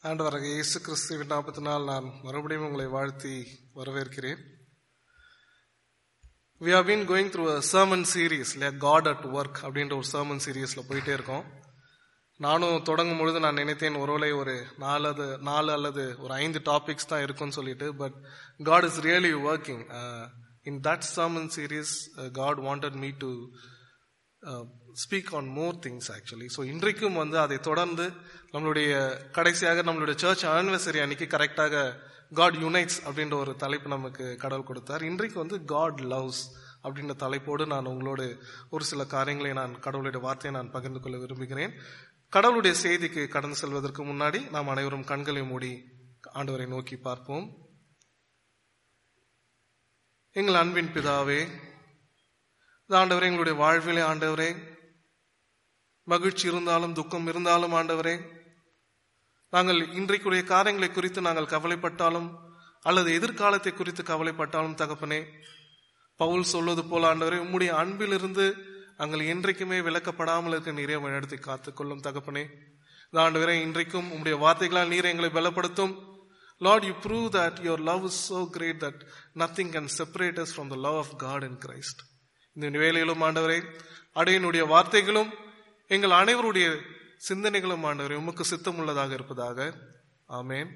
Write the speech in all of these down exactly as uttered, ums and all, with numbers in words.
ஆண்டவராகிய இயேசு கிறிஸ்துவின் நாமத்தினால் நான் மறுபடியும் உங்களை வாழ்த்தி வரவேற்கிறேன். We have been going through a sermon series, like God at work அப்படின்ற ஒரு sermon seriesல போயிட்டே இருக்கோம். நானும் தொடங்கும் பொழுது நான் நினைத்தேன் ஒருவேளை ஒரு நாலு நாலு அல்லது ஒரு ஐந்து டாபிக்ஸ் தான் இருக்கும்னு சொல்லிட்டு, but God is really working. Uh, in that sermon series, uh, God wanted me to uh, speak on more things actually. So இன்றைக்கும் வந்து அதை தொடர்ந்து நம்மளுடைய கடைசியாக நம்மளுடைய சர்ச் ஆனிவர்சரி அன்னைக்கு கரெக்டாக God unites அப்படின்ற ஒரு தலைப்பு நமக்கு கடவுள் கொடுத்தார். இன்றைக்கு வந்து God loves அப்படின்ற தலைப்போடு நான் உங்களோடு ஒரு சில காரியங்களை நான் கடவுளுடைய வார்த்தையை நான் பகிர்ந்து கொள்ள விரும்புகிறேன். கடவுளுடைய செய்திக்கு கடந்து செல்வதற்கு முன்னாடி நாம் அனைவரும் கண்களை மூடி ஆண்டவரை நோக்கி பார்ப்போம். எங்கள் அன்பின் பிதாவே, ஆண்டவரே, எங்களுடைய வாழ்விலே ஆண்டவரே, மகிழ்ச்சி இருந்தாலும் துக்கம் இருந்தாலும் ஆண்டவரே, நாங்கள் இன்றைக்குரிய காரியங்களை குறித்து நாங்கள் கவலைப்பட்டாலும் அல்லது எதிர்காலத்தை குறித்து கவலைப்பட்டாலும் தகப்பனே, பவுல் சொல்வது போல ஆண்டவரே, உம்முடைய அன்பிலிருந்து நாங்கள் என்றைக்குமே விலக்கப்படாமல் இருக்க நீரே வழிநடத்தி காத்துக்கொள்ளும் தகப்பனே. ஆண்டவரே, இன்றைக்கும் உம்முடைய வார்த்தைகளால் நீரை எங்களை பலப்படுத்தும். Lord, you prove that your love is so great that nothing can separate us from the love of God in Christ. இந்த வேளையிலும் ஆண்டவரே, அடையினுடைய வார்த்தைகளும் எங்கள் அனைவருடைய சிந்தனைகளும் ஆண்டவரே உமக்கு சித்தம் உள்ளதாக இருப்பதாக. ஆமேன்.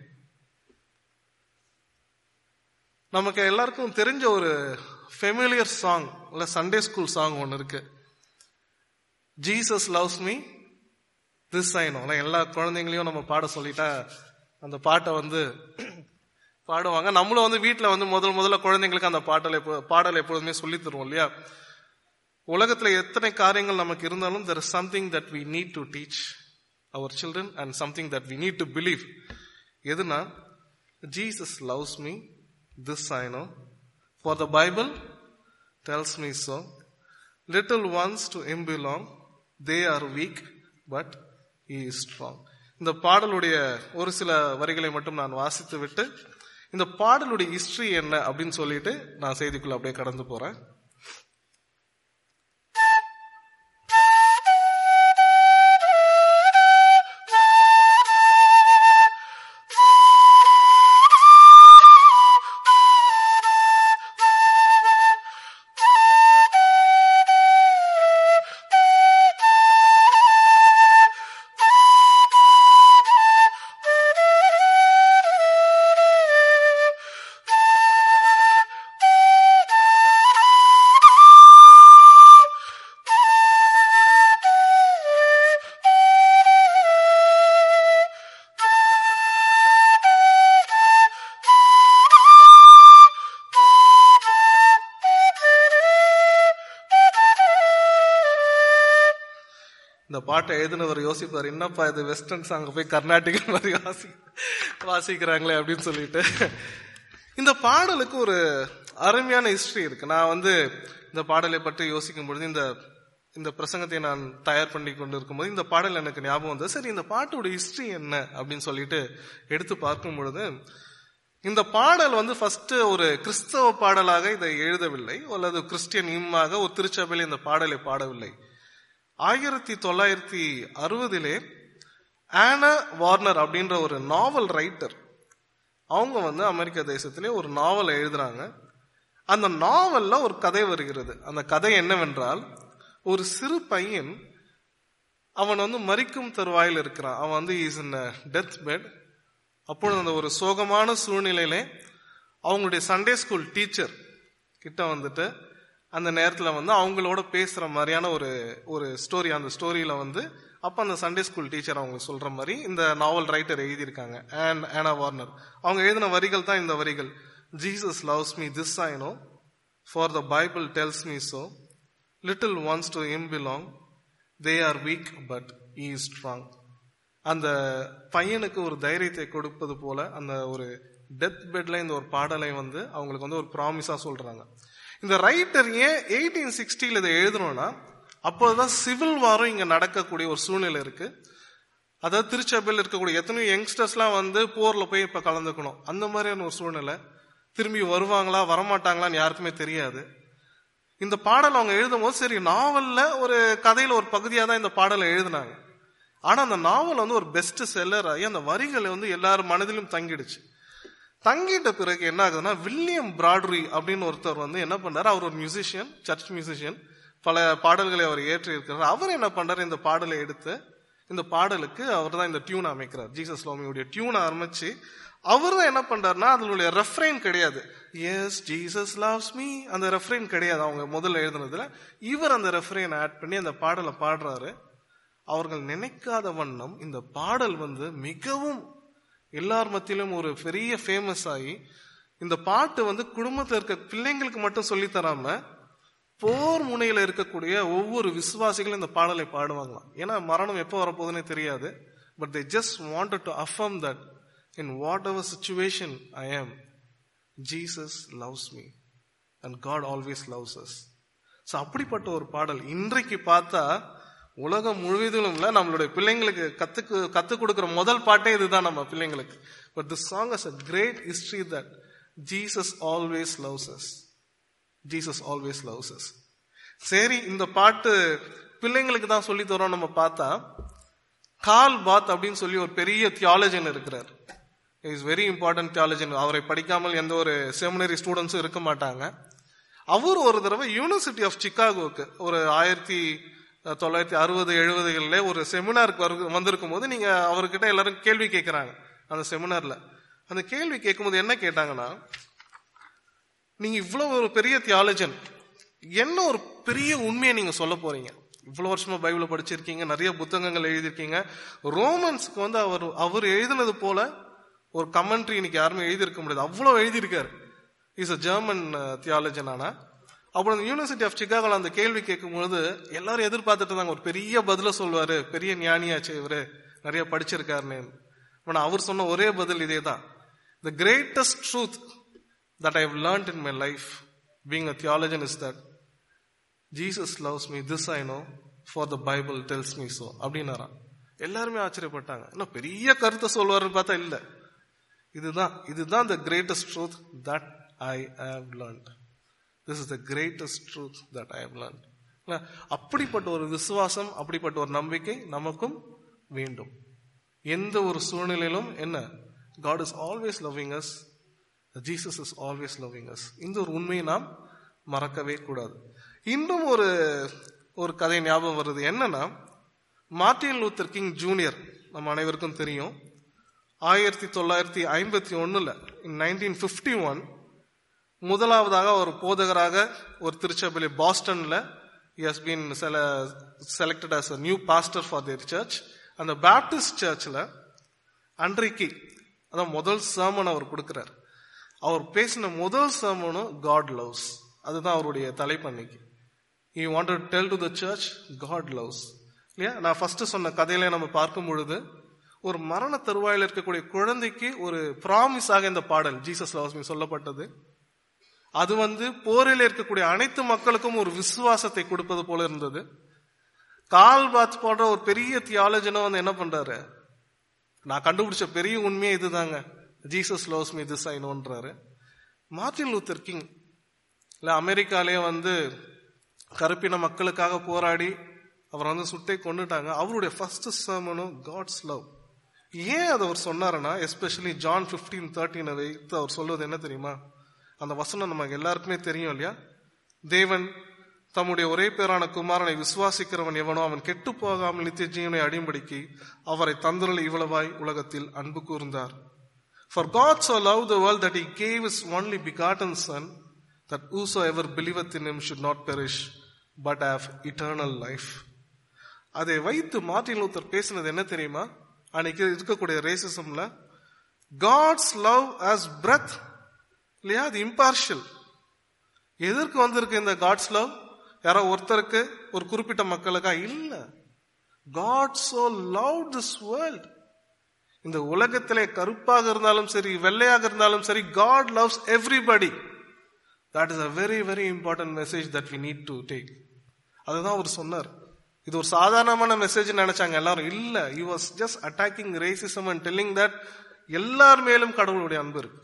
நமக்கு எல்லாருக்கும் தெரிஞ்ச ஒரு ஃபெமிலியர் சாங் இல்ல சண்டே ஸ்கூல் சாங் ஒன்னு இருக்கு, Jesus loves me this I know. எல்லா குழந்தைங்களையும் நம்ம பாட சொல்லிட்டா அந்த பாட்டை வந்து பாடுவாங்க. நம்மளும் வந்து வீட்டுல வந்து முதல் முதல்ல குழந்தைங்களுக்கு அந்த பாட்டலை பாடலை எப்பொழுதுமே சொல்லி தருவோம் இல்லையா. உலகத்துல எத்தனை காரியங்கள் நமக்கு இருந்தாலும் there is something that we need to teach our children and something that we need to believe. எதுனா, Jesus loves me, this I know, for the Bible tells me so. Little ones to him belong, they are weak but he is strong. இந்த பாடலுடைய ஒரு சில வரிகளை மட்டும் நான் வாசித்து விட்டு இந்த பாடலுடைய ஹிஸ்டரி என்ன அப்படின்னு சொல்லிட்டு நான் செய்திக்குள்ள அப்படியே கடந்து போறேன். இந்த பாட்டை எழுதினவர் யோசிப்பார், என்னப்பா இது வெஸ்டர்ன் சாங் போய் கர்நாடிக் மாதிரி வாசி வாசிக்கிறாங்களே அப்படின்னு சொல்லிட்டு. இந்த பாடலுக்கு ஒரு அருமையான ஹிஸ்டரி இருக்கு. நான் வந்து இந்த பாடலை பற்றி யோசிக்கும் பொழுது, இந்த இந்த பிரசங்கத்தை நான் தயார் பண்ணி கொண்டு இருக்கும்போது இந்த பாடல் எனக்கு ஞாபகம் வந்தது. சரி, இந்த பாட்டோட ஹிஸ்டரி என்ன அப்படின்னு சொல்லிட்டு எடுத்து பார்க்கும் பொழுது, இந்த பாடல் வந்து ஃபர்ஸ்ட் ஒரு கிறிஸ்தவ பாடலாக இதை எழுதவில்லை, அல்லது கிறிஸ்டியன் இம்மாக ஒரு திருச்சபையில் இந்த பாடலை பாடவில்லை. ஆயிரத்தி தொள்ளாயிரத்தி அறுபதிலே ஆனா வார்னர் அப்படின்ற ஒரு நாவல் ரைட்டர், அவங்க வந்து அமெரிக்க தேசத்திலே ஒரு நாவல் எழுதுறாங்க. அந்த நாவல்ல ஒரு கதை வருகிறது. அந்த கதை என்னவென்றால், ஒரு சிறு பையன், அவன் வந்து மரிக்கும் தருவாயில் இருக்கிறான். அவன் வந்து இஸ் இன் டெத் பெட். அப்பொழுது அந்த ஒரு சோகமான சூழ்நிலையிலே அவங்களுடைய சண்டே ஸ்கூல் டீச்சர் கிட்ட வந்துட்டு அந்த நேரத்துல வந்து அவங்களோட பேசுற மாதிரியான ஒரு ஒரு ஸ்டோரி. அந்த ஸ்டோரியில வந்து அப்ப அந்த சண்டே ஸ்கூல் டீச்சர் அவங்க சொல்ற மாதிரி இந்த நாவல் ரைட்டர் எழுதியிருக்காங்க, அண்ட் ஆனா வார்னர். அவங்க எழுதின வரிகள் தான் இந்த வரிகள். Jesus loves me this I know, for the Bible tells me so. Little ones to him belong, they are weak but he is strong. அந்த பையனுக்கு ஒரு தைரியத்தை கொடுப்பது போல அந்த ஒரு டெத் பெட்ல இந்த ஒரு பாடலை வந்து அவங்களுக்கு வந்து ஒரு ப்ராமிஸா சொல்றாங்க. இந்த ரைட்டர் ஏன் எயிட்டீன் சிக்ஸ்டில இதை எழுதணும்னா, அப்போதான் சிவில் வாரம் இங்க நடக்கக்கூடிய ஒரு சூழ்நிலை இருக்கு. அதாவது திருச்சபையில் இருக்கக்கூடிய எத்தனையோ யங்ஸ்டர்ஸ் எல்லாம் வந்து போர்ல போய் இப்ப கலந்துக்கணும். அந்த மாதிரியான ஒரு சூழ்நிலை. திரும்பி வருவாங்களா வரமாட்டாங்களான்னு யாருக்குமே தெரியாது. இந்த பாடல் அவங்க எழுதும் போது, சரி நாவல்ல ஒரு கதையில ஒரு பகுதியா தான் இந்த பாடலை எழுதினாங்க. ஆனா அந்த நாவல் வந்து ஒரு பெஸ்ட் செல்லர் ஆகி அந்த வரிகளை வந்து எல்லாரும் மனதிலும் தங்கிடுச்சு. தங்கிட்ட பிறகு என்ன ஆகுதுன்னா, வில்லியம் பிராட்ரி அப்படின்னு ஒருத்தர் வந்து என்ன பண்றாரு, அவர் ஒரு மியூசிஷியன், சர்ச் மியூசிஷியன், பல பாடல்களை அவர் ஏற்றி இருக்கிறார். அவர் என்ன பண்றாரு, இந்த பாடலை எடுத்து இந்த பாடலுக்கு அவர் தான் இந்த டியூன் அமைக்கிறார். ஜீசஸ் லவ் மீ டியூனை ஆரம்பிச்சு அவர் தான் என்ன பண்றாருன்னா, அதனுடைய ரெஃப்ரைன் கிடையாது, எஸ் ஜீசஸ் லவ்ஸ் மீ அந்த ரெஃப்ரைன் கிடையாது அவங்க முதல்ல எழுதுனதுல. இவர் அந்த ரெஃப்ரைன் ஆட் பண்ணி அந்த பாடலை பாடுறாரு. அவர்கள் நினைக்காத வண்ணம் இந்த பாடல் வந்து மிகவும் எல்லார் மத்தியிலும் ஒரு பெரிய ஃபேமஸ் ஆகி, இந்த பாட்டு வந்து குடும்பத்தில் இருக்க பிள்ளைங்களுக்கு மட்டும் சொல்லி தராம போர் முனையில இருக்கக்கூடிய ஒவ்வொரு விசுவாசிகளும் இந்த பாடலை பாடுவாங்களாம். ஏன்னா மரணம் எப்போ வரப்போகுதுன்னே தெரியாது. But they just wanted to affirm that in whatever situation I am, Jesus loves me and God always loves us. So அப்படிப்பட்ட ஒரு பாடல் இன்றைக்கு பார்த்தா உலகம் முழுவதிலும் இல்ல, நம்மளுடைய பிள்ளைங்களுக்கு கத்துக்கு கத்துக் கொடுக்கிற முதல் பாட்டே இதுதான் நம்ம பிள்ளைங்களுக்கு. But this song has a great history that Jesus always loves us. Jesus always loves us. சரி, இந்த பாட்டு பிள்ளைங்களுக்கு தான் சொல்லி தரோம். நம்ம பார்த்தா கால் பாத் அப்படின்னு சொல்லி ஒரு பெரிய தியாலஜன் இருக்கிறார். Is very important theologian. அவரை படிக்காமல் எந்த ஒரு செமினரி ஸ்டூடெண்ட்ஸும் இருக்க மாட்டாங்க. அவர் ஒரு தடவை யூனிவர்சிட்டி ஆஃப் சிகாகோக்கு ஒரு ஆயிரத்தி தொள்ளாயிரத்தி அறுபது எழுபதுகளில் ஒரு செமினாருக்கு வந்திருக்கும் போது நீங்க அவர்கிட்ட எல்லாரும் கேள்வி கேட்கிறாங்க. அந்த செமினார்ல அந்த கேள்வி கேட்கும்போது என்ன கேட்டாங்கன்னா, நீங்க இவ்வளவு ஒரு பெரிய தியாலஜன், என்ன ஒரு பெரிய உண்மையை நீங்க சொல்ல போறீங்க? இவ்வளவு வருஷமா பைபிளை படிச்சிருக்கீங்க, நிறைய புத்தகங்கள் எழுதியிருக்கீங்க. ரோமன்ஸ்க்கு வந்து அவர் அவர் எழுதினது போல ஒரு கமெண்ட்ரி இன்னைக்கு யாருமே எழுதியிருக்க முடியாது, அவ்வளவு எழுதியிருக்காரு. Is a German theologian. ஆனா அப்புறம் அந்த யூனிவர்சிட்டி ஆஃப் சிகாகோல அந்த கேள்வி கேட்கும் பொழுது எல்லாரும் எதிர்பார்த்துட்டு இருந்தாங்க, ஒரு பெரிய பதில சொல்வாரு, பெரிய ஞானியாச்சு இவரு, நிறைய படிச்சிருக்காருன்னு. ஆனா அவர் சொன்ன ஒரே பதில் இதே தான். The greatest truth that I have learned in my life being a theologian is that Jesus loves me, this I know, for the Bible tells me so அப்படின்னாராம். எல்லாருமே ஆச்சரியப்பட்டாங்க. இன்னும் பெரிய கருத்தை சொல்வாருன்னு பார்த்தா இல்ல, இதுதான் இதுதான் the greatest truth that I have learned. This is the greatest truth that I have learned. அப்படிப்பட்ட ஒரு விசுவாசம், அப்படிப்பட்ட ஒரு நம்பிக்கை நமக்கும் வேண்டும். எந்த ஒரு சூழ்நிலையிலும் என்ன, God is always loving us, Jesus is always loving us. இந்த ஒரு உண்மையை நாம் மறக்கவே கூடாது. இன்னும் ஒரு ஒரு கதை ஞாபகம் வருது. என்னன்னா, மார்ட்டின் லூத்தர் கிங் ஜூனியர் நம்ம அனைவருக்கும் தெரியும். ஆயிரத்தி தொள்ளாயிரத்தி ஐம்பத்தி ஒண்ணுல நைன்டீன் பிப்டி ஒன் முதலாவதாக ஒரு போதகராக ஒரு திருச்சபையில பாஸ்டன்ல he has been selected as a new pastor for their church. அந்த பேப்டிஸ்ட் சர்ச்ல அன்றைக்கு அதான் முதல் சர்மன் அவர் கொடுக்கிறார். அவர் பேசின முதல் சர்மனும் காட் லவ்ஸ், அதுதான் அவருடைய தலைப்பன்னைக்கு. he wanted to tell to the church God loves. இல்லையா? நான் ஃபர்ஸ்ட் சொன்ன கதையில நம்ம பார்க்கும் பொழுது ஒரு மரண தருவாயில் இருக்கக்கூடிய குழந்தைக்கு ஒரு ப்ராமிஸாக இந்த பாடல் ஜீசஸ் லவ்ஸ் மீ சொல்லப்பட்டது. அது வந்து போரில் இருக்கக்கூடிய அனைத்து மக்களுக்கும் ஒரு விசுவாசத்தை கொடுப்பது போல இருந்தது. கால்பாத் போன்ற ஒரு பெரிய தியாலஜனும் வந்து என்ன பண்றாரு, நான் கண்டுபிடிச்ச பெரிய உண்மையே இதுதாங்க, Jesus loves me this I நோன்றாரு. மார்ட்டின் லூத்தர் கிங் இல்ல அமெரிக்காலேயே வந்து கருப்பின மக்களுக்காக போராடி அவர் வந்து சுட்டை கொண்டுட்டாங்க. அவருடைய ஃபர்ஸ்ட் சர்மனும் காட்ஸ் லவ். ஏன் அதை அவர் சொன்னாருன்னா, எஸ்பெஷலி ஜான் பிப்டீன் தேர்ட்டீன் வைத்து அவர் சொல்வது என்ன தெரியுமா? அந்த வசனம் நமக்கு எல்லாருக்குமே தெரியும் இல்லையா? தேவன் தம்முடைய ஒரே பேரான குமாரனை விசுவாசிக்கிறவன் எவனோ அவன் கெட்டு போகாமல் நித்திய ஜீவனை அடிம்படிக்கு அவரை தந்தருள இவ்வளவாய் உலகத்தில் அன்பு கூர்ந்தார். For God so loved the world that he gave his only begotten son, that whosoever believeth in him should not perish but have eternal life. அதை வைத்து மார்ட்டின் லூத்தர் பேசினது என்ன தெரியுமா? அன்னைக்கு இருக்கக்கூடிய ரேசிசம்ல காட்ஸ் லவ் as breath இல்லையா, அது இம்பார்ஷியல். எதற்கு வந்திருக்கு இந்த காட்ஸ் லவ்? யாரோ ஒருத்தருக்கு ஒரு குறிப்பிட்ட மக்களுக்கா? இல்ல. God so loved this world. இந்த உலகத்திலே கருப்பாக இருந்தாலும் சரி வெள்ளையாக இருந்தாலும் சரி, God loves everybody. That is a very very important message that we need to take. அதுதான் அவர் சொன்னார். இது ஒரு சாதாரணமான மெசேஜ் நினைச்சாங்க எல்லாரும். இல்ல, he was just attacking racism and telling that எல்லார் மேலும் கடவுளுடைய அன்பு இருக்கு,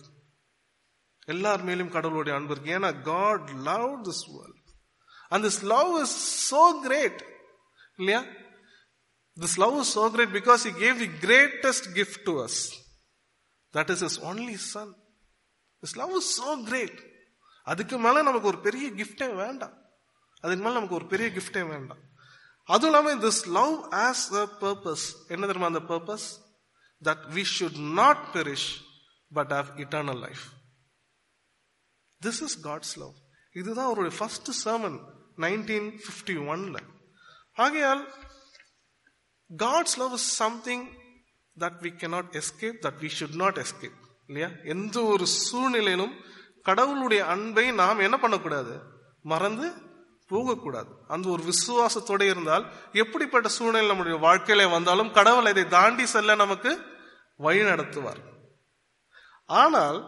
எல்லார் மேலும் கடவுளுடைய அன்பு இருக்கு. ஏன்னா God loved this world and this love is so great இல்லையா? This love is so great because he gave the greatest gift to us. That is his only son. This love is so great. அதுக்கு மேல நமக்கு ஒரு பெரிய கிஃப்டே வேண்டாம். அதுக்கு மேல நமக்கு ஒரு பெரிய கிஃப்டே வேண்டாம். அதுவும் இல்லாம this love has a purpose. என்ன தெரியுமா அந்த purpose? That we should not perish but have eternal life. This is God's love. இதுதான் அவருடைய first sermon nineteen fifty-one ல. ஆகையால் God's love is something that we cannot escape, that we should not escape. இல்லையா? எந்த ஒரு சூழ்நிலையிலும் கடவுளுடைய அன்பை நாம் என்ன பண்ணக்கூடாது, மறந்து போகக்கூடாது. அந்த ஒரு விசுவாசத்தோட இருந்தால் எப்படிப்பட்ட சூழ்நிலை நம்முடைய வாழ்க்கையில வந்தாலும் கடவுள் இதை தாண்டி செல்ல நமக்கு வழி நடத்துவார். ஆனால்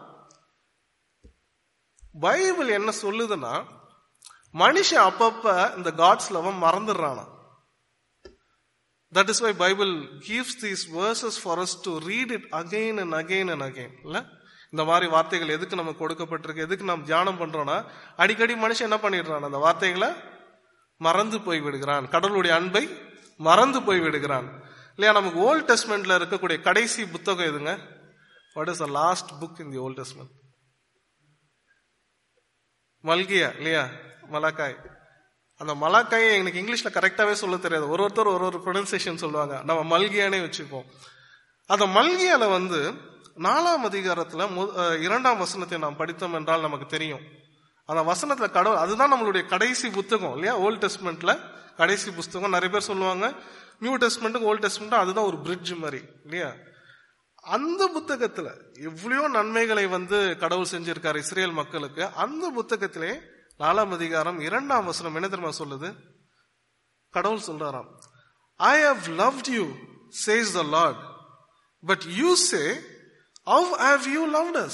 பைபிள் என்ன சொல்லுதுன்னா, மனுஷன் அப்பப்ப இந்த காட்ஸ் லவ் மறந்துடுறானா. That is why Bible gives these verses for us to read it again and again and again. இல்ல, இந்த மாதிரி வார்த்தைகள் எதுக்கு நமக்கு கொடுக்கப்பட்டிருக்கு, எதுக்கு நாம் தியானம் பண்றோம்னா, அடிக்கடி மனுஷன் என்ன பண்ணிடுறான், அந்த வார்த்தைகளை மறந்து போய் விடுகிறான், கடவுளுடைய அன்பை மறந்து போய் விடுகிறான். இல்லையா? நமக்கு ஓல்ட் டெஸ்ட்மெண்ட்ல இருக்கக்கூடிய கடைசி புத்தகம் எதுங்க? What is the last book in the Old Testament? மல்கியா, இல்லையா? மலாக்காய். அந்த மலாக்காயை எனக்கு இங்கிலீஷ்ல கரெக்டாவே சொல்ல தெரியாது, ஒரு ஒருத்தர் ஒரு ஒரு ப்ரொனன்சியேஷன் சொல்லுவாங்க, நம்ம மல்கியானே வச்சுப்போம். அந்த மல்கியால வந்து நாலாம் அதிகாரத்துல இரண்டாம் வசனத்தை நாம் படித்தோம் என்றால் நமக்கு தெரியும். அந்த வசனத்துல கடவுள், அதுதான் நம்மளுடைய கடைசி புத்தகம் இல்லையா? ஓல்ட் டெஸ்ட்மெண்ட்ல கடைசி புத்தகம். நிறைய பேர் சொல்லுவாங்க நியூ டெஸ்ட்மெண்ட்டுக்கு ஓல்ட் டெஸ்ட்மெண்ட் அதுதான் ஒரு பிரிட்ஜ் மாதிரி இல்லையா? அந்த புத்தகத்துல எவ்வளவோ நன்மைகளை வந்து கடவுள் செஞ்சிருக்காரு இஸ்ரேல் மக்களுக்கு. அந்த புத்தகத்திலே நாலாம் அதிகாரம் இரண்டாம் வசனம் என்ன தெரியுமா சொல்லுது? கடவுள் சொல்றாராம், I have loved you, says the Lord, but you say, how have you loved us?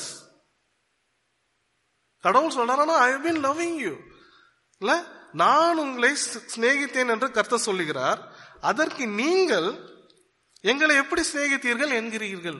கடவுள் சொல்றாரானா, I have been loving you. இல்ல, நான் உங்களை சிநேகித்தேன் என்று கர்த்தர் சொல்லுகிறார். அதற்கு நீங்கள் எங்களை எப்படி சிநேகித்தீர்கள் என்கிறீர்கள்.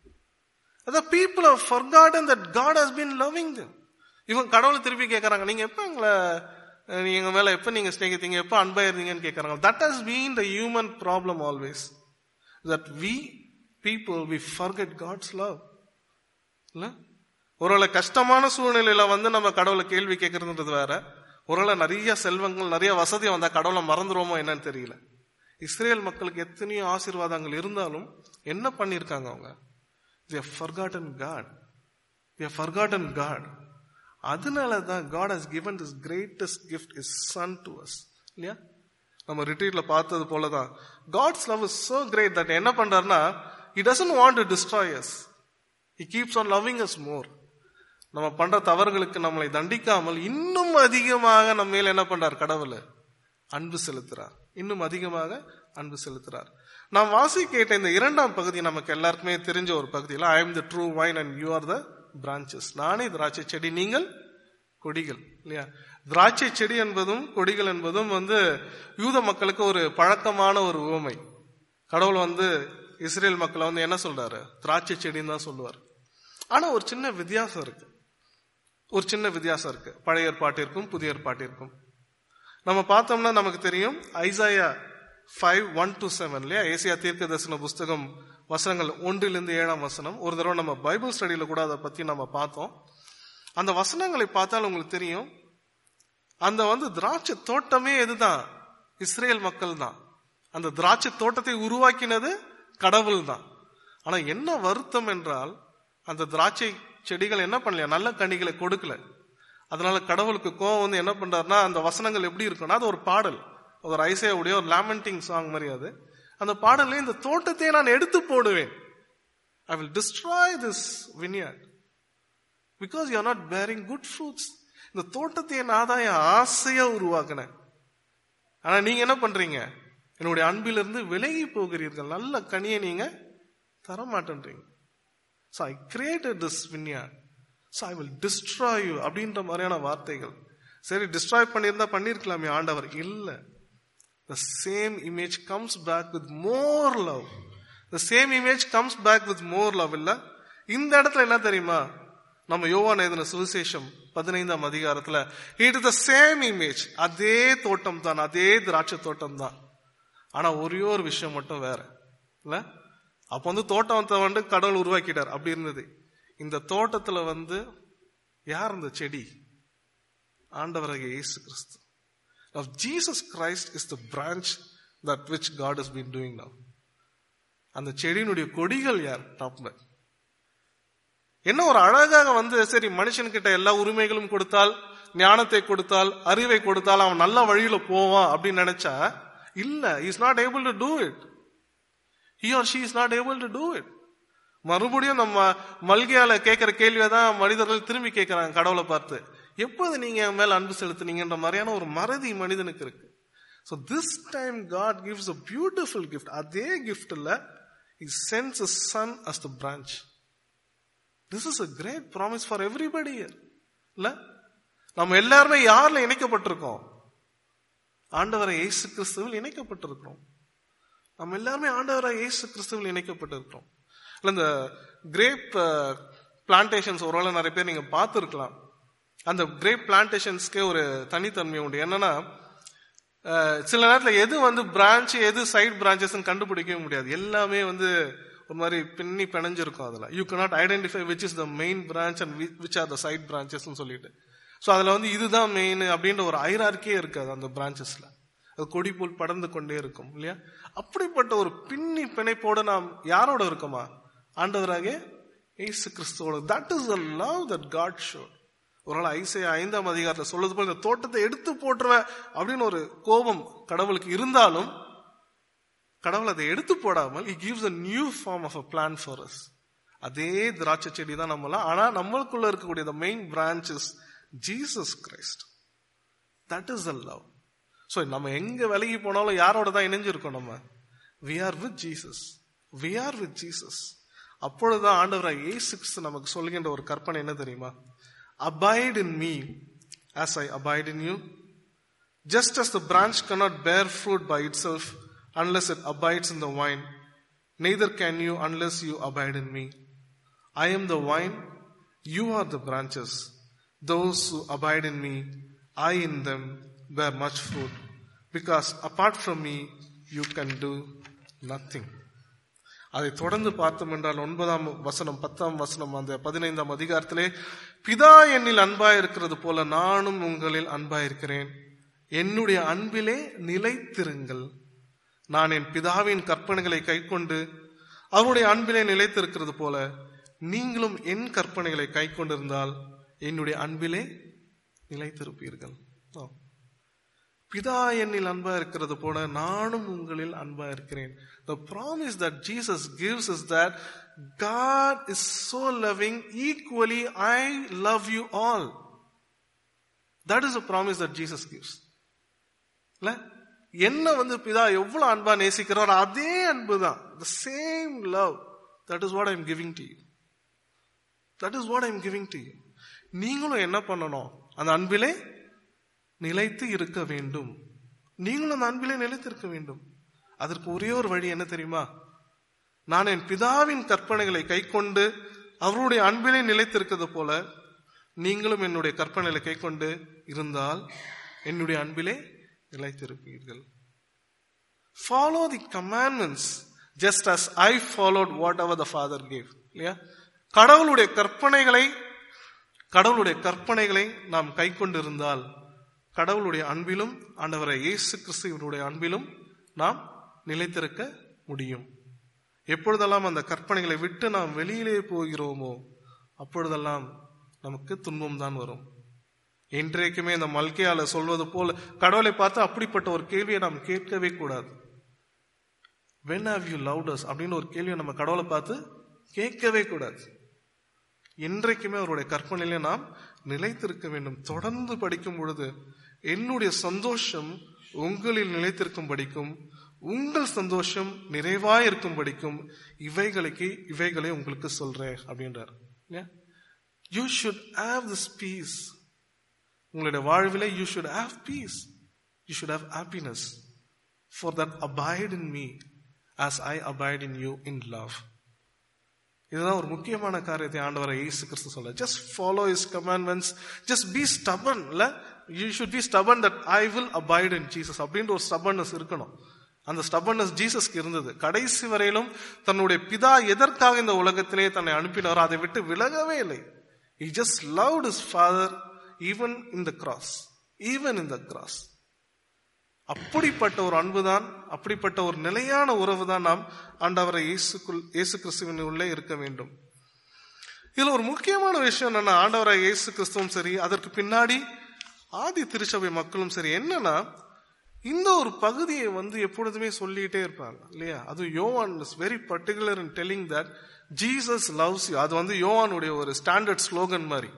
The people have forgotten that God has been loving them. இவங்க கடவுளை திருப்பி கேட்கறாங்க, நீங்க எப்ப எங்களை எங்க மேல எப்ப நீங்க சிநேகித்தீங்க, எப்ப அன்பா இருந்தீங்கன்னு கேட்கறாங்க. That has been the human problem always, that we people we forget God's love. இல்ல, ஒருவேளை கஷ்டமான சூழ்நிலையில வந்து நம்ம கடவுளை கேள்வி கேட்கறதுன்றது வேற, ஒருவேளை நிறைய செல்வங்கள் நிறைய வசதி வந்தா கடவுளை மறந்துருவோமோ என்னன்னு தெரியல. இஸ்ரேல் மக்களுக்கு எத்தனையோ ஆசீர்வாதங்கள் இருந்தாலும் என்ன பண்ணிருக்காங்க அவங்க? They have forgotten God. They have forgotten God. அதனாலதான் God has given this greatest gift, His Son to us. இல்லையா? நம்ம ரிட்ரீட்ல பார்த்தது போலதான் God's love is so great that என்ன பண்றாருன்னா, He doesn't want to destroy us. He keeps on loving us more. நம்ம பண்ற தவறுகளுக்கு நம்மளை தண்டிக்காமல் இன்னும் அதிகமாக நம்ம மேல என்ன பண்றார்? கடவுள் அன்பு செலுத்துறார், இன்னும் அதிகமாக அன்பு செலுத்துறார். நாம் வாசி கேட்ட இந்த இரண்டாம் பகுதி நமக்கு எல்லாருக்குமே தெரிஞ்ச ஒரு பகுதியில், I am the true vine and you are the branches. நானே திராட்சை செடி, நீங்கள் கொடிகள். இல்லையா? திராட்சை செடி என்பதும் கொடிகள் என்பதும் வந்து யூத மக்களுக்கு ஒரு பழக்கமான ஒரு உவமை. கடவுள் வந்து இஸ்ரேல் மக்களை வந்து என்ன சொல்றாரு? திராட்சை செடின்னு தான் சொல்லுவார். ஆனா ஒரு சின்ன வித்தியாசம் இருக்கு, ஒரு சின்ன வித்தியாசம் இருக்கு பழைய ஏற்பாட்டிற்கும் புதிய ஏற்பாட்டிற்கும். நம்ம பார்த்தோம்னா நமக்கு தெரியும், Isaiah five one two seven இல்லையா? ஏசியா தீர்க்க தரிசன புஸ்தகம் வசனங்கள் ஒன்றிலிருந்து ஏழாம் வசனம். ஒரு தடவை நம்ம பைபிள் ஸ்டடியில கூட அதை பத்தி நம்ம பார்த்தோம். அந்த வசனங்களை பார்த்தால் உங்களுக்கு தெரியும், அந்த வந்து திராட்சை தோட்டமே எதுதான்? இஸ்ரேல் மக்கள் தான். அந்த திராட்சை தோட்டத்தை உருவாக்கினது கடவுள் தான். ஆனா என்ன வருத்தம் என்றால், அந்த திராட்சை செடிகள் என்ன பண்ணலையா? நல்ல கனிகளை கொடுக்கல. அதனால கடவுளுக்கு கோவம் வந்து என்ன பண்றாருன்னா, அந்த வசனங்கள் எப்படி இருக்குன்னா, அது ஒரு பாடல், ஒரு ஐசையாவுடைய ஒரு லாமெண்டிங் சாங் மாதிரி. அது அந்த பாடல்ல, இந்த தோட்டத்தை நான் எடுத்து போடுவேன், I will destroy this vineyard because you are not bearing good fruits. இந்த தோட்டத்தை நான் தான் என் ஆசையா உருவாக்கினேன், ஆனா நீங்க என்ன பண்றீங்க? என்னுடைய அன்பிலிருந்து விலகி போகிறீர்கள், நல்ல கனியை நீங்க தர மாட்டேன்றீங்க. So I created this vineyard, so I will destroy you அப்படின்ற மாதிரியான வார்த்தைகள். சரி, டிஸ்ட்ராய் பண்ணியிருந்தா பண்ணிருக்கலாமே ஆண்டவர், இல்ல. The same image comes back with more love. The same image comes back with more love. இல்ல, இந்த இடத்துல என்ன தெரியுமா? நம்ம யோவான் எழுதின சுவிசேஷம் பதினைந்தாம் அதிகாரத்துல, it is the same image, அதே தோட்டம் தான், அதே திராட்சை தோட்டம் தான். ஆனா ஒரே ஒரு விஷயம் மட்டும் வேற இல்ல. அப்ப வந்து தோட்டத்தை வந்து கடவுள் உருவாக்கிட்டார், அப்படி இருந்தது. இந்த தோட்டத்துல வந்து யார் அந்த செடி? ஆண்டவராகிய இயேசு கிறிஸ்து. Now Jesus Christ is the branch that which God has been doing now. அந்த செடியினுடைய கொடிகள் யார்? டாப்ல என்ன ஒரு அழகாக வந்து, சரி மனுஷன்கிட்ட எல்லா உரிமைகளும் கொடுத்தால், ஞானத்தை கொடுத்தால், அறிவை கொடுத்தால் அவன் நல்ல வழியில போவான் அப்படின்னு நினைச்சா இல்ல. he is not able to do it. he or she is not able to do it. மறுபடியும் நம்ம மல்கியால கேட்கிற கேள்வியதான் மனிதர்கள் திரும்பி கேட்கிறாங்க கடவுளை பார்த்து, எப்போது நீங்க என் மேல அன்பு செலுத்துனீங்கன்ற மாதிரியான ஒரு மறதி மனிதனுக்கு இருக்கு. So this time God gives a beautiful gift. அதே கிஃப்ட்ல he sends his son as the branch. This is a great promise for everybody here. இல்ல, நம்ம எல்லாருமே யார்ல இணைக்கப்பட்டிருக்கோம்? ஆண்டவராகிய இயேசு கிறிஸ்துவில் இணைக்கப்பட்டிருக்கிறோம். நம்ம எல்லாருமே ஆண்டவராகிய இயேசு கிறிஸ்துவில் இணைக்கப்பட்டிருக்கிறோம். இந்த கிரேப் பிளான்டேஷன்ஸ் ஒருவேளை நிறைய பேர் நீங்க பார்த்துருக்கலாம். அந்த கிரேப் பிளான்டேஷன்ஸ்க்கே ஒரு தனித்தன்மை உண்டு. என்னன்னா, சில நேரத்தில் எது வந்து பிரான்ச் எது சைட் பிரான்சஸ் கண்டுபிடிக்கவே முடியாது. எல்லாமே வந்து ஒரு மாதிரி பின்னி பிணைஞ்சிருக்கும். அதுல you cannot identify which is the main branch and which are the side branches சொல்லிட்டு. ஸோ அதுல வந்து இதுதான் மெயின் அப்படின்ற ஒரு ஹைரார்க்கியே இருக்காது அந்த பிரான்சஸ்ல. அது கொடி போல் படர்ந்து கொண்டே இருக்கும் இல்லையா? அப்படிப்பட்ட ஒரு பின்னி பிணைப்போடு நாம் யாரோட இருக்கோமா? ஆண்டவராகிய இயேசு கிறிஸ்துவோட. That is the love that God showed. ஒரு நாள் ஐசையா ஐந்தாம் அதிகாரத்தில் சொல்றது போல, இந்த தோட்டத்தை எடுத்து போட்டுருவேன் அப்படின்னு ஒரு கோபம் கடவுளுக்கு இருந்தாலும் கடவுள் அதை எடுத்து போடாமல் he gives a new form of a plan for us. அதே திராட்சை செடி தான் நம்மளாம். ஆனா நம்மளுக்குள்ள இருக்கக்கூடிய the main branch is Jesus Christ. That is the love. So நம்ம எங்க விலகி போனாலும் யாரோட தான் இணைஞ்சிருக்கோம்? நம்ம we are with Jesus. we are with Jesus. அப்பொழுதுதான் ஆண்டவராகிய இயேசு கிறிஸ்து நமக்கு சொல்கின்ற ஒரு கற்பனை என்ன தெரியுமா? Abide in me as I abide in you. Just as the branch cannot bear fruit by itself unless it abides in the vine, neither can you unless you abide in me. I am the vine, you are the branches. Those who abide in me, I in them, bear much fruit, because apart from me you can do nothing. அதை தொடர்ந்து பார்த்தோம் என்றால் ஒன்பதாம் வசனம் பத்தாம் வசனம் அந்த பதினைந்தாம் அதிகாரத்திலே, பிதா என்னில் அன்பாயிருக்கிறது போல நானும் உங்களில் அன்பாயிருக்கிறேன், என்னுடைய அன்பிலே நிலைத்திருங்கள். நான் என் பிதாவின் கற்பனைகளை கைக்கொண்டு அவருடைய அன்பிலே நிலைத்திருக்கிறது போல நீங்களும் என் கற்பனைகளை கைக்கொண்டிருந்தால் என்னுடைய அன்பிலே நிலைத்திருப்பீர்கள். பிதா என்னில் அன்பா இருக்கிறது போல நானும் உங்களில் அன்பா இருக்கிறேன். The promise that Jesus gives is that God is so loving, equally I love you all. That is a promise that Jesus gives. இல்ல, என்ன வந்து பிதா எவ்வளவு அன்பா நேசிக்கிறார் அதே அன்பு தான். The same love. That is what I am giving to you. That is what I am giving to you. நீங்களும் என்ன பண்ணணும்? அந்த அன்பிலே நிலைத்து இருக்க வேண்டும். நீங்களும் அந்த அன்பிலே நிலைத்து இருக்க வேண்டும். அதற்கு ஒரே ஒரு வழி என்ன தெரியுமா? நான் என் பிதாவின் கற்பனைகளை கைக்கொண்டு அவருடைய அன்பிலே நிலைத்திருக்கிறது போல நீங்களும் என்னுடைய கற்பனைகளை கைக்கொண்டு இருந்தால் என்னுடைய அன்பிலே நிலைத்திருப்பீர்கள். Follow the commandments just as I followed whatever the Father gave. இல்லையா? கடவுளுடைய கற்பனைகளை கடவுளுடைய கற்பனைகளை நாம் கைக்கொண்டிருந்தால் கடவுளுடைய அன்பிலும் ஆண்டவரை இயேசு கிறிஸ்துவினுடைய அன்பிலும் நாம் நிலைத்திருக்க முடியும். எப்பொழுதெல்லாம் அந்த கற்பனைகளை விட்டு நாம் வெளியிலே போகிறோமோ அப்பொழுதெல்லாம் நமக்கு துன்பம் தான் வரும். என்றைக்குமே இந்த மல்கியால சொல்வது போல கடவுளை பார்த்து அப்படிப்பட்ட ஒரு கேள்வியை நாம் கேட்கவே கூடாது. When have you loved us அப்படின்னு ஒரு கேள்வியை நம்ம கடவுளை பார்த்து கேட்கவே கூடாது. என்றைக்குமே அவருடைய கற்பனையிலே நாம் நிலைத்திருக்க வேண்டும். தொடர்ந்து படிக்கும் பொழுது என்னுடைய சந்தோஷம் உங்களில் நிலைத்திருக்கும் படிக்கும், உங்கள் சந்தோஷம் நிறைவாய் இருக்கும் படிக்கும் இவைகளுக்கு இவைகளை உங்களுக்கு சொல்றேன் அப்படின்றார். You should have this peace. உங்களுடைய வாழ்விலே you should have peace. You should have happiness. For that abide in me as I abide in you in love. இதுதான் ஒரு முக்கியமான காரியத்தை ஆண்டவரை இயேசு கிறிஸ்து சொல்ல. Just follow his commandments. Just be stubborn. இல்ல, you should be stubborn that I will abide in Jesus. அப்படின்ற ஒரு stubbornness இருக்கணும். அந்த ஸ்டபர்னஸ் ஜீசஸ்க்கு இருந்தது. கடைசி வரையிலும் தன்னுடைய பிதா எதற்காக இந்த உலகத்திலே தன்னை அனுப்பினாரோ அதை விட்டு விலகவே இல்லை. He just loved his father even in the cross. Even in the cross. அப்படிப்பட்ட ஒரு அன்புதான், அப்படிப்பட்ட ஒரு நிலையான உறவு தான் நாம் ஆண்டவரை இயேசுக்குள் இயேசு கிறிஸ்துவின் உள்ளே இருக்க வேண்டும். இதுல ஒரு முக்கியமான விஷயம் என்னன்னா, ஆண்டவரை இயேசு கிறிஸ்துவும் சரி, அதற்கு பின்னாடி ஆதி திருச்சபை மக்களும் சரி, என்னன்னா இந்த ஒரு பகுதியை வந்து எப்பொழுதுமே சொல்லிட்டே இருப்பாங்க இல்லையா? அது யோவான் is very particular in telling that Jesus loves you. அது வந்து யோவானுடைய ஒரு ஸ்டாண்டர்ட் ஸ்லோகன் மாதிரி.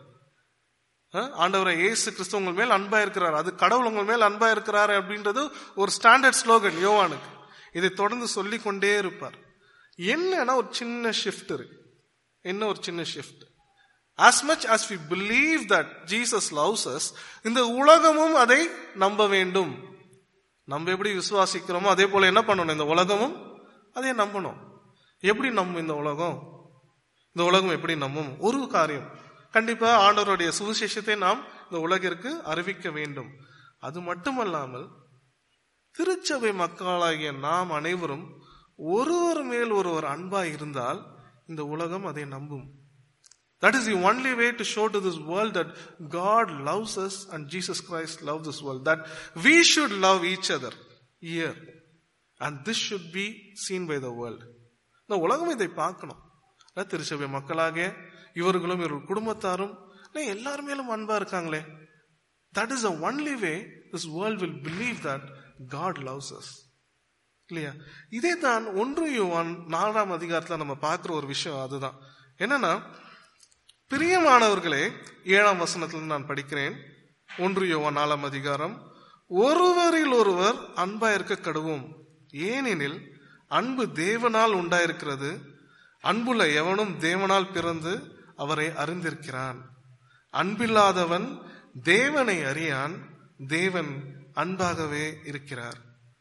ஆண்டவரை இயேசு கிறிஸ்து உங்கள் மேல் அன்பா இருக்கிறார், அது கடவுள் உங்கள் மேல் அன்பா இருக்கிறார் அப்படின்றது ஒரு ஸ்டாண்டர்ட் ஸ்லோகன் யோவானுக்கு. இதை தொடர்ந்து சொல்லிக் கொண்டே இருப்பார். என்னன்னா ஒரு சின்ன ஷிஃப்ட் இருக்கு. என்ன ஒரு சின்ன shift? As much as we believe that Jesus loves us, இந்த உலகமும் அதை நம்ப வேண்டும். நம்ம எப்படி விசுவாசிக்கிறோமோ அதே போல என்ன பண்ணணும், இந்த உலகமும் அதை நம்பணும். எப்படி நம்பும் இந்த உலகம்? இந்த உலகம் எப்படி நம்பும்? ஒரு காரியம், கண்டிப்பா ஆண்டவருடைய சுவிசேஷத்தை நாம் இந்த உலகிற்கு அறிவிக்க வேண்டும். அது மட்டுமல்லாமல் திருச்சபை மக்களாகிய நாம் அனைவரும் ஒருவர் மேல் ஒருவர் அன்பாய் இருந்தால் இந்த உலகம் அதை நம்பும். That is the only way to show to this world that God loves us and Jesus Christ loves this world. That we should love each other here. And this should be seen by the world. இந்த உலகம் இதை பார்க்கணும். திருச்சபை மக்களாக இவர்களும் இவர்கள் குடும்பத்தாரும் எல்லார் மேலும் அன்பா இருக்காங்களே. That is the only way this world will believe that God loves us. இல்லையா? இதே தான் ஒன்று யோவான் நாலாம் அதிகாரத்துல நம்ம பார்க்கிற ஒரு விஷயம். அதுதான் என்னன்னா, பிரியமானவர்களே, ஏழாம் வசனத்தில் நான் படிக்கிறேன். ஒன்று யோவான் நாலாம் அதிகாரம், ஒருவரில் ஒருவர் அன்பா இருக்க கடுவோம், ஏனெனில் அன்பு தேவனால் உண்டாயிருக்கிறது, அன்புள்ள எவனும் தேவனால் பிறந்து அவரை அறிந்திருக்கிறான். அன்பில்லாதவன் தேவனை அறியான், தேவன் அன்பாகவே இருக்கிறார்.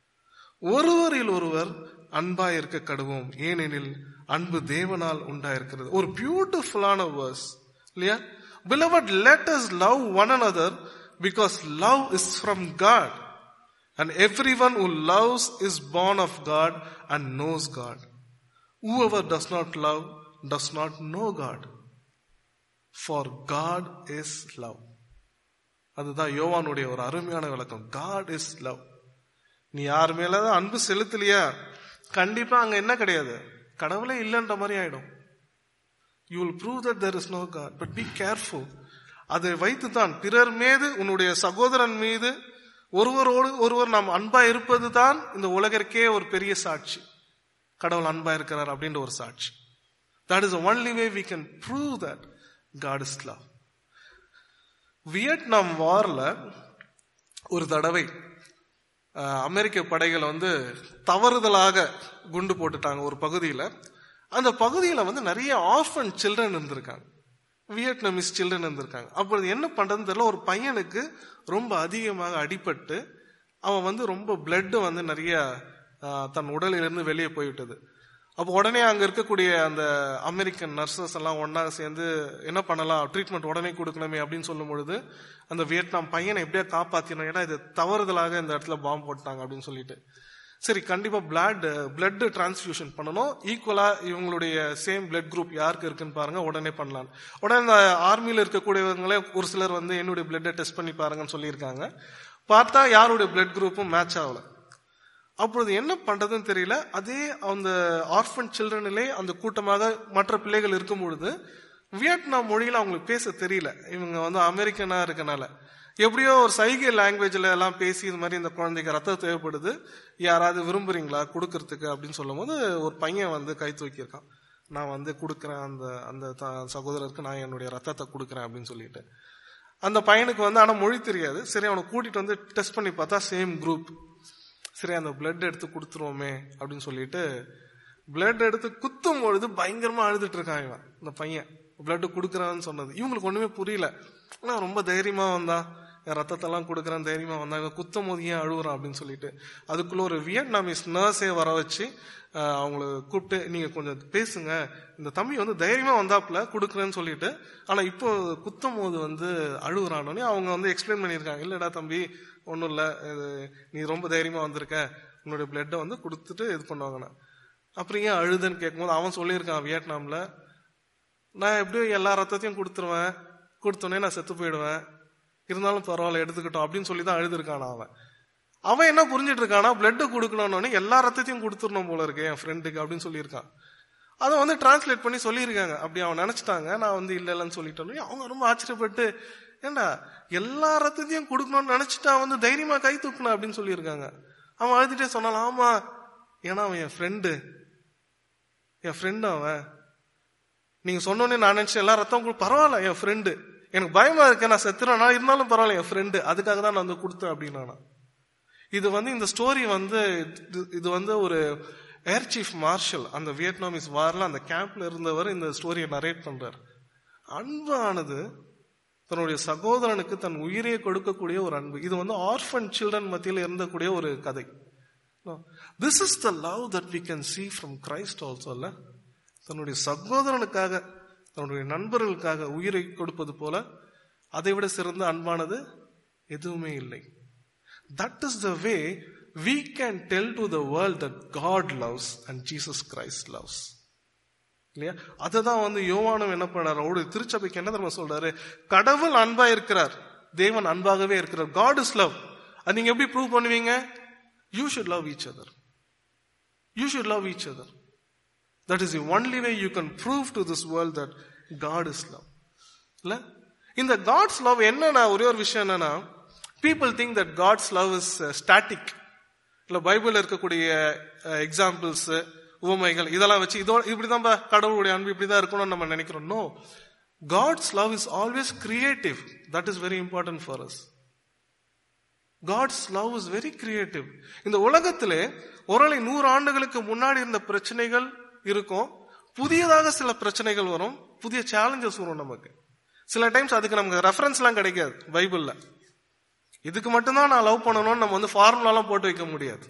ஒருவரில் ஒருவர் அன்பாய் இருக்க கடுவோம், ஏனெனில் அன்பு தேவனால் உண்டாயிருக்கிறது. ஒரு பியூட்டிஃபுல்லான வேர்ஸ் இல்லையா? Beloved, let us love one another because love is from God, and everyone who loves is born of God and knows God. Whoever does not love does not know God, for God is love. அதுதான் யோவானுடைய ஒரு அருமையான விளக்கம். God is love. நீ யார் மேலதான் அன்பு செலுத்தலையா, கண்டிப்பா அங்க என்ன கிடையாது, கடவுளே இல்லைன்ற மாதிரி ஆயிடும். You will prove that there is no God, but be careful. அதை வைத்துதான் பிறர் மீது, உன்னுடைய சகோதரன் மீது ஒருவரோடு ஒருவர் நாம் அன்பா இருப்பது தான் இந்த உலகிற்கே ஒரு பெரிய சாட்சி. கடவுள் அன்பா இருக்கிறார் அப்படின்ற ஒரு சாட்சி. That is the only way we can prove that God is love. Vietnam வார்ல ஒரு தடவை அமெரிக்க படைகளை வந்து தவறுதலாக குண்டு போட்டுட்டாங்க ஒரு பகுதியில. அந்த பகுதியில வந்து நிறைய ஆர்ஃபன் சில்ட்ரன் இருந்திருக்காங்க, வியட்நாமிஸ் சில்ட்ரன் இருந்திருக்காங்க. அப்பொழுது என்ன பண்றதுன்னு தெரியல, ஒரு பையனுக்கு ரொம்ப அதிகமாக அடிபட்டு அவன் வந்து ரொம்ப பிளட் வந்து நிறைய தன் உடலிலிருந்து வெளியே போய்விட்டது. அப்போ உடனே அங்க இருக்கக்கூடிய அந்த அமெரிக்கன் நர்சஸ் எல்லாம் ஒன்னாக சேர்ந்து என்ன பண்ணலாம், ட்ரீட்மெண்ட் உடனே கொடுக்கணுமே அப்படின்னு சொல்லும் பொழுது அந்த வியட்நாம் பையனை எப்படியா காப்பாத்தினோம், ஏன்னா இது தவறுதலாக இந்த இடத்துல பாம்பு போட்டாங்க அப்படின்னு சொல்லிட்டு. சரி, கண்டிப்பா பிளட் பிளட் டிரான்ஸ்ஃபியூஷன் பண்ணணும், ஈக்குவலா இவங்களுடைய சேம் பிளட் குரூப் யாருக்கு இருக்குன்னு பாருங்க, உடனே பண்ணலாம். உடனே இந்த ஆர்மியில இருக்கக்கூடியவங்களே ஒரு சிலர் வந்து என்னுடைய பிளட்டை டெஸ்ட் பண்ணி பாருங்கன்னு சொல்லியிருக்காங்க. பார்த்தா யாருடைய பிளட் குரூப்பும் மேட்ச் ஆகல. அப்பொழுது என்ன பண்றதுன்னு தெரியல. அதே அந்த ஆர்ஃபன் சில்ட்ரனிலே அந்த கூட்டமாக மற்ற பிள்ளைகள் இருக்கும் பொழுது வியட்நாம் மொழியில அவங்களுக்கு பேச தெரியல, இவங்க வந்து அமெரிக்கனா இருக்கனால எப்படியோ ஒரு சைகை லாங்குவேஜ்ல எல்லாம் பேசி இது மாதிரி இந்த குழந்தைக்கு ரத்தம் தேவைப்படுது, யாராவது விரும்புறீங்களா கொடுக்கறதுக்கு அப்படின்னு சொல்லும் போது ஒரு பையன் வந்து கை தூக்கியிருக்கான், நான் வந்து கொடுக்குறேன், அந்த அந்த சகோதரருக்கு நான் என்னுடைய ரத்தத்தை கொடுக்குறேன் அப்படின்னு சொல்லிட்டு. அந்த பையனுக்கு வந்து ஆனா மொழி தெரியாது. சரி, அவனை கூட்டிட்டு வந்து டெஸ்ட் பண்ணி பார்த்தா சேம் குரூப். சரி, அந்த பிளட் எடுத்து கொடுத்துருவோமே அப்படின்னு சொல்லிட்டு பிளட் எடுத்து குத்தும் பொழுது பயங்கரமா அழுதுட்டு இருக்கான் இவன், இந்த பையன் பிளட் கொடுக்குறான்னு சொன்னது. இவங்களுக்கு ஒண்ணுமே புரியல. ஆனா ரொம்ப தைரியமா வந்தா, என் ரத்தத்தெல்லாம் கொடுக்குறான் தைரியமா வந்தாங்க, குத்தும் போது ஏன் அழுகுறான் அப்படின்னு சொல்லிட்டு அதுக்குள்ள ஒரு வியட்நாமிஸ் நர்ஸே வர வச்சு அவங்கள கூப்பிட்டு, நீங்க கொஞ்சம் பேசுங்க, இந்த தம்பி வந்து தைரியமா வந்தாப்புல கொடுக்குறேன்னு சொல்லிட்டு, ஆனா இப்போ குத்தும் போது வந்து அழுகுறானோன்னு அவங்க வந்து எக்ஸ்பிளைன் பண்ணியிருக்காங்க. இல்லடா தம்பி, ஒன்றும் இல்லை, நீ ரொம்ப தைரியமா வந்திருக்க, உன்னுடைய பிளட்டை வந்து கொடுத்துட்டு இது பண்ணுவாங்கண்ணா. அப்புறம் ஏன் அழுதுன்னு கேட்கும்போது அவன் சொல்லியிருக்கான், வியட்நாம்ல நான் எப்படியும் எல்லா ரத்தத்தையும் கொடுத்துருவேன், கொடுத்தோன்னே நான் செத்து போயிடுவேன், இருந்தாலும் பரவாயில்ல எடுத்துக்கிட்டோம் அப்படின்னு சொல்லி தான் அழுதுருக்கானா அவன். அவன் என்ன புரிஞ்சிட்டு இருக்கானா, பிளட் கொடுக்கணும்னு எல்லா ரத்தத்தையும் கொடுத்துடணும் போல இருக்கு என் ஃப்ரெண்டுக்கு அப்படின்னு சொல்லியிருக்கான். அதை வந்து டிரான்ஸ்லேட் பண்ணி சொல்லியிருக்காங்க. அப்படி அவன் நினைச்சிட்டாங்க, நான் வந்து இல்ல இல்லைன்னு சொல்லிட்டேன். அவங்க ரொம்ப ஆச்சரியப்பட்டு, ஏண்டா எல்லா ரத்தத்தையும் கொடுக்கணும்னு நினைச்சிட்டா வந்து தைரியமா கை தூக்கணும் அப்படின்னு சொல்லியிருக்காங்க. அவன் அழுதுட்டே சொன்னாலும், ஆமா ஏன்னா அவன் என் ஃப்ரெண்டு, என் ஃப்ரெண்டு அவன். நீங்க சொன்னோன்னே நான் நினைச்சேன் எல்லா ரத்தம் பரவாயில்ல, என் ஃப்ரெண்டு, எனக்கு பயமா இருக்கேன், நான் செத்துறேன்னா இருந்தாலும் பரவாயில்ல என் ஃப்ரெண்டு, அதுக்காக தான் நான் வந்து கொடுத்தேன் அப்படின்னா. இது வந்து இந்த ஸ்டோரி வந்து இது வந்து ஒரு ஏர் சீஃப் மார்ஷல் அந்த வியட்நாமிஸ் வார்ல அந்த கேம்ப்ல இருந்தவர் இந்த ஸ்டோரியை நரேட் பண்றார். அன்பானது தன்னுடைய சகோதரனுக்கு தன் உயிரை கொடுக்கக்கூடிய ஒரு அன்பு. இது வந்து ஆர்ஃபன் சில்ட்ரன் மத்தியில் இருந்தக்கூடிய ஒரு கதை. This is the love that we can see from Christ also. இல்ல, தன்னுடைய சகோதரனுக்காக தன்னுடைய நண்பர்களுக்காக உயிரை கொடுப்பது போல அதை விட சிறந்த அன்பானது எதுவுமே இல்லை. That is the way we can tell to the world that God loves and Jesus Christ loves. இல்லையா? அததான் வந்து யோவானும் என்ன பண்ணாரு, அவருடைய திருச்சபைக்கு என்ன தெரியுமா சொல்றாரு, கடவுள் அன்பா இருக்கிறார், தேவன் அன்பாகவே இருக்கிறார். God is love. அது நீங்க எப்படி ப்ரூவ் பண்ணுவீங்க? You should love each other. You should love each other. That is the only way you can prove to this world that God is love. இல்ல, இந்த God's love என்னன்னா ஒரே ஒரு விஷயம் என்னன்னா, people think that God's love is uh, static. இல்ல பைபிள்ல இருக்கக்கூடிய எக்ஸாம்பிள்ஸ் உவமைகள் இதெல்லாம் வச்சு இதோ இப்படிதான் கடவுளுடைய அன்பு இப்படிதான் இருக்கணும்னு நம்ம நினைக்கிறோம். No, God's love is always creative. That is very important for us. God's love is very creative. இந்த உலகத்திலே ஒருவேளை நூறு ஆண்டுகளுக்கு முன்னாடி இருந்த பிரச்சனைகள் இருக்கும், புதியதாக சில பிரச்சனைகள் வரும், புதிய சேலஞ்சஸ் வரும் நமக்கு. சில டைம்ஸ் அதுக்கு நமக்கு ரெஃபரன்ஸ் எல்லாம் கிடைக்காது பைபிள்ல. இதுக்கு மட்டும்தான் நான் லவ் பண்ணணும்னு நம்ம வந்து ஃபார்முலாலாம் போட்டு வைக்க முடியாது.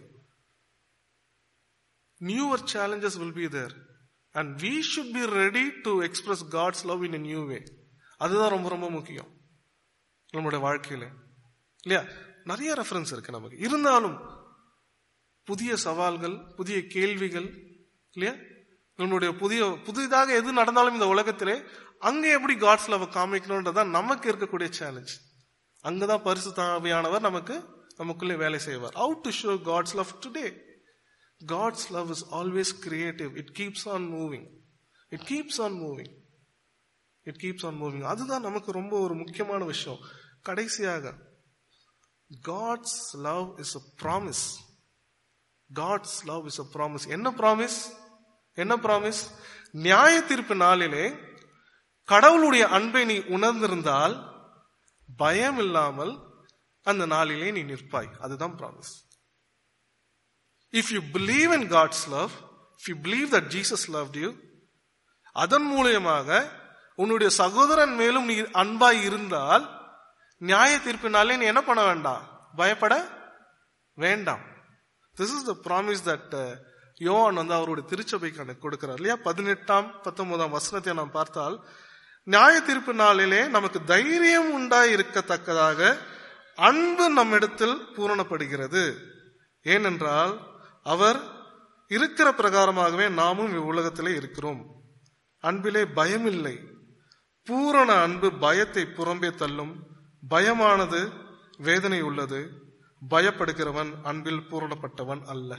Newer challenges will be there and we should be ready to express God's love in a new way. அதுதான் ரொம்ப ரொம்ப முக்கியம் நம்மளுடைய வாழ்க்கையில. இல்லையா? நிறைய ரெஃபரன்ஸ் இருக்கு நமக்கு, இருந்தாலும் புதிய சவால்கள், புதிய கேள்விகள், இல்லையா? நம்மளுடைய புதிய புதிதாக எது நடந்தாலும் இந்த உலகத்திலே அங்க எப்படி காட்ஸ் லவ் காமிக்கணும்ன்றதான் நமக்கு இருக்கக்கூடிய சேலஞ்ச். அங்கதான் பரிசுத்த ஆவியானவர் நமக்கு நமக்குள்ளே வேலை செய்வார். How to show God's love today? God's love is always creative. It keeps on moving. It keeps on moving. It keeps on moving. அதுதான் நமக்கு ரொம்ப ஒரு முக்கியமான விஷயம். கடைசியாக, God's love is a promise. God's love is a promise. என்ன promise? என்ன promise? நியாய தீர்ப்பு நாளிலே கடவுளுடைய அன்பை நீ உணர்ந்திருந்தால் பயம் இல்லாமல் அந்த நாளிலே நீ நிற்பாய். அதுதான் promise. If you believe in God's love, if you believe that Jesus loved you, அதன் மூலமாக உன்னுடைய சகோதரன் மேலும் நீ அன்பாய் இருந்தால் நியாய தீர்ப்பினாலே நீ என்ன பண்ண வேண்டாம், பயப்பட வேண்டாம். This is the promise that uh, யோவான் வந்து அவருடைய திருச்சபைக்கு கொடுக்கிறார். இல்லையா? பதினெட்டாம் பத்தொன்பதாம் வசனத்தை நாம் பார்த்தால், நியாய தீர்ப்பு நாளிலே நமக்கு தைரியம் உண்டாய் இருக்கத்தக்கதாக அன்பு நம்மிடத்தில் பூரணப்படுகிறது. ஏனென்றால் அவர் இருக்கிற பிரகாரமாகவே நாமும் இவ்வுலகத்திலே இருக்கிறோம். அன்பிலே பயம் இல்லை. பூரண அன்பு பயத்தை புறம்பே தள்ளும். பயமானது வேதனை உள்ளது. பயப்படுகிறவன் அன்பில் பூரணப்பட்டவன் அல்ல.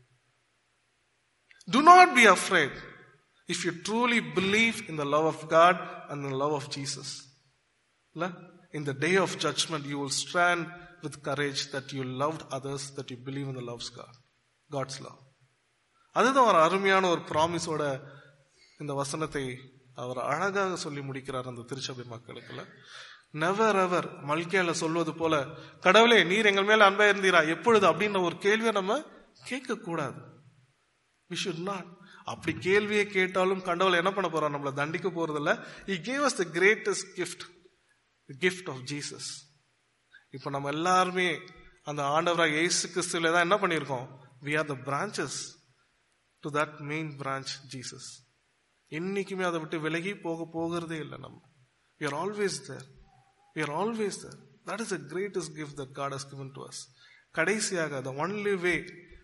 Do not be afraid if you truly believe in the love of God and the love of Jesus. In the day of judgment, you will stand with courage that you loved others, that you believe in the love of God, God's love. அதுதான் ஒரு அருமையான ஒரு ப்ராமிஸோட இந்த வசனத்தை அவர் அழகாக சொல்லி முடிக்கிறார் அந்த திருச்சபை மக்களுக்குள்ள. நெவர் எவர் மல்கியால சொல்வது போல, கடவுளே நீர் எங்கள் மேல அன்பா இருந்தீரா எப்பொழுது அப்படின்ற ஒரு கேள்வியை நம்ம கேட்க கூடாது. We should not. அப்படி கேள்வியை கேட்டாலும் கடவுள் என்ன பண்ண போறார், நம்மளை தண்டிக்க போறது இல்ல. He gave us the greatest gift, the gift of Jesus. இப்ப நம்ம எல்லாருமே அந்த ஆண்டவராக இயேசு கிறிஸ்துவில தான் என்ன பண்ணிருக்கோம், we are the branches to that main branch, Jesus. என்னைக்குமே அதை விட்டு விலகி போக போகிறதே இல்லை. நம்ம we are always there. We are always there. That is the greatest gift that God has given to us. கடைசியாக the only way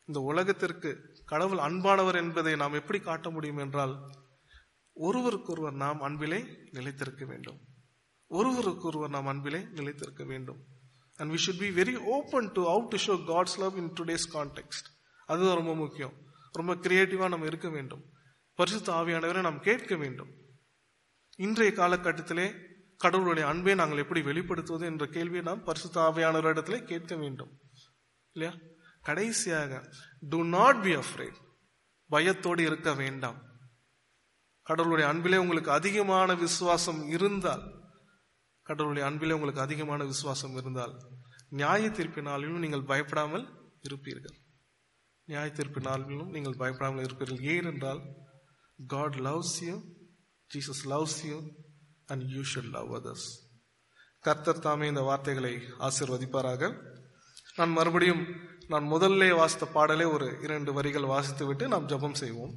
இந்த உலகத்திற்கு கடவுள் அன்பானவர் என்பதை நாம் எப்படி காட்ட முடியும் என்றால், ஒருவருக்கொருவர் நாம் அன்பிலே நிலைத்திருக்க வேண்டும். ஒருவருக்கொருவர் நாம் அன்பிலே நிலைத்திருக்க வேண்டும். And we should be very open to how to show God's love in today's context. அதுதான் ரொம்ப முக்கியம். ரொம்ப கிரியேட்டிவா நம்ம இருக்க வேண்டும். பரிசுத்த ஆவியானவரை நாம் கேட்க வேண்டும். இன்றைய காலகட்டத்திலே கடவுளுடைய அன்பை நாங்கள் எப்படி வெளிப்படுத்துவது என்ற கேள்வியை நாம் பரிசுத்த ஆவியானவரிடத்திலே கேட்க வேண்டும் இல்லையா? கடைசியாக, do not be afraid. பயத்தோடு இருக்க வேண்டாம். கடவுளுடைய அன்பிலே உங்களுக்கு அதிகமான விசுவாசம் இருந்தால் கடவுளுடைய அன்பிலே உங்களுக்கு அதிகமான விசுவாசம் இருந்தால் நியாய தீர்ப்பினாலும் நீங்கள் பயப்படாமல் இருப்பீர்கள். நியாய தீர்ப்பினாலும் நீங்கள் பயப்படாமல் இருப்பீர்கள். ஏனென்றால் God loves you, Jesus loves you, and you should love others. கர்த்தர் தாமே இந்த வார்த்தைகளை ஆசீர்வதிப்பாராக. நான் மறுபடியும் நான் முதல்ல வாசித்த பாடலே ஒரு இரண்டு வரிகள் வாசித்து விட்டு நாம் ஜெபம் செய்வோம்.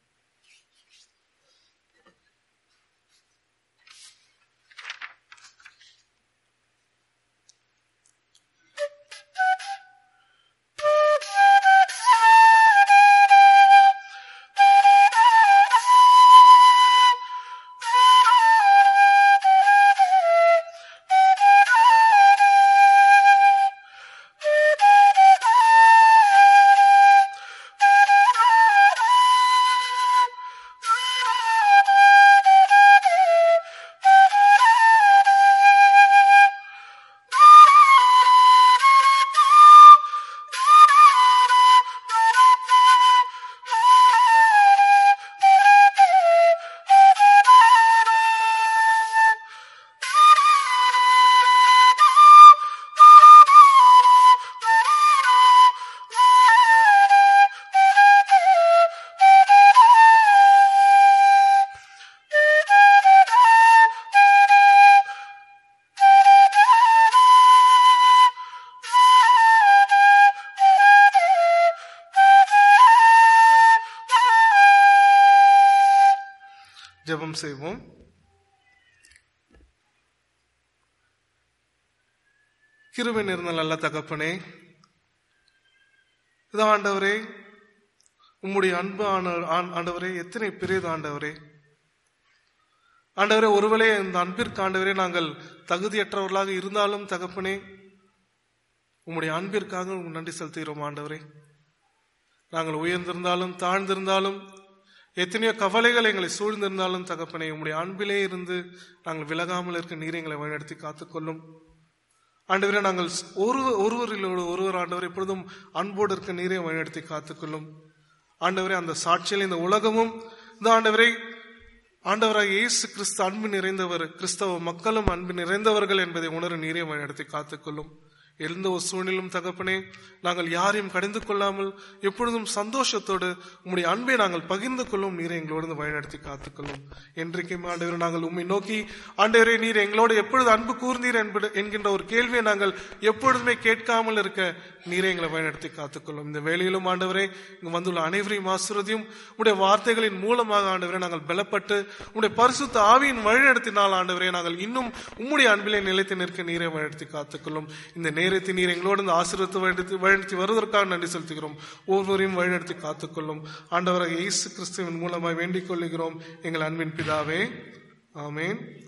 ஜெபம் செய்வோம். கிருபை நிறைந்த நல்ல தகப்பனே, இது ஆண்டவரே, உம்முடைய அன்பு ஆண்டவரே எத்தனை பெரியது ஆண்டவரே. ஆண்டவரே, ஒருவேளை இந்த அன்பிற்கு ஆண்டவரே நாங்கள் தகுதியற்றவர்களாக இருந்தாலும் தகப்பனே, உம்முடைய அன்பிற்காக நன்றி செலுத்துகிறோம் ஆண்டவரே. நாங்கள் உயர்ந்திருந்தாலும் தாழ்ந்திருந்தாலும் எத்தனையோ கவலைகள் எங்களை சூழ்ந்திருந்தாலும் தகப்பனே, உம்முடைய அன்பிலே இருந்து நாங்கள் விலகாமல் இருக்க நீர் எங்களை வழிநடத்தி காத்துக்கொள்ளும் ஆண்டவரே. நாங்கள் ஒரு ஒருவரிலோடு ஒருவர் ஆண்டவரை எப்பொழுதும் அன்போடு இருக்க நீரை வழிநடத்தி காத்துக்கொள்ளும் ஆண்டவரே. அந்த சாட்சியில் இந்த உலகமும் இந்த ஆண்டவரை ஆண்டவராக இயேசு கிறிஸ்து அன்பு நிறைந்தவர், கிறிஸ்தவ மக்களும் அன்பு நிறைந்தவர்கள் என்பதை உணர நீரை வழிநடத்தி காத்துக்கொள்ளும். எந்த ஒரு சூழ்நிலும் தகப்பனே, நாங்கள் யாரையும் கடிந்து கொள்ளாமல் எப்பொழுதும் சந்தோஷத்தோடு உம்முடைய அன்பை நாங்கள் பகிர்ந்து கொள்ளும் நீரை எங்களோடு வழிநடத்தி காத்துக்கொள்ளும். என்றைக்கும் ஆண்டவரை நாங்கள் உம்மை நோக்கி ஆண்டவரே நீர் எங்களோடு எப்பொழுது அன்பு கூர்ந்தீர் என்கின்ற ஒரு கேள்வியை நாங்கள் எப்பொழுதுமே கேட்காமல் இருக்க நீரை எங்களை வழிநடத்தி காத்துக்கொள்ளும். இந்த வேளையிலும் ஆண்டவரே, இங்கு வந்துள்ள அனைவரையும் ஆசீர்வதியும். உடைய வார்த்தைகளின் மூலமாக ஆண்டவரே நாங்கள் பலப்பட்டு உடைய பரிசுத்த ஆவியின் வழிநடத்தினால் ஆண்டவரே நாங்கள் இன்னும் உம்முடைய அன்பிலே நிலைத்து நிற்க நீரை வழிநடத்தி காத்துக்கொள்ளும். இந்த நேரத்தை நீர் எங்களோடு இந்த ஆசீர்வாதத்தை வழிநடத்தி வழிநடத்தி வருவதற்காக நன்றி செலுத்துகிறோம். ஒவ்வொருவரையும் வழிநடத்தி காத்துக்கொள்ளும் ஆண்டவராக இயேசு கிறிஸ்துவின் மூலமாய் வேண்டிக் கொள்ளுகிறோம் எங்கள் அன்பின் பிதாவே. ஆமென்.